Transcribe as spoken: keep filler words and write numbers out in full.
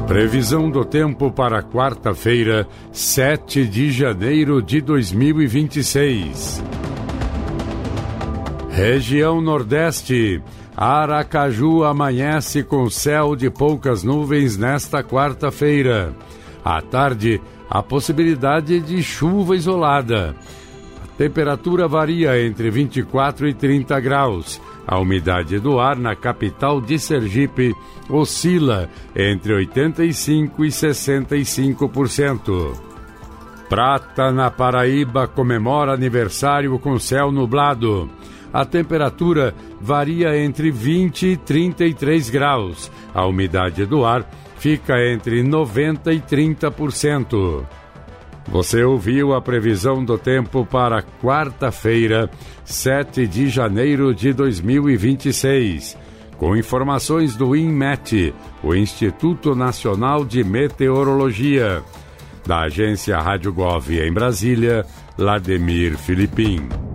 Previsão do tempo para quarta-feira, sete de janeiro de dois mil e vinte e seis. Região Nordeste. Aracaju amanhece com céu de poucas nuvens nesta quarta-feira. À tarde, a possibilidade de chuva isolada. A temperatura varia entre vinte e quatro e trinta graus. A umidade do ar na capital de Sergipe oscila entre oitenta e cinco por cento e sessenta e cinco por cento. Prata, na Paraíba, comemora aniversário com céu nublado. A temperatura varia entre vinte e trinta e três graus. A umidade do ar fica entre noventa e trinta por cento. Você ouviu a previsão do tempo para quarta-feira, sete de janeiro de dois mil e vinte e seis. Com informações do INMET, o Instituto Nacional de Meteorologia. Da agência Rádio Gov em Brasília, Lademir Filipim.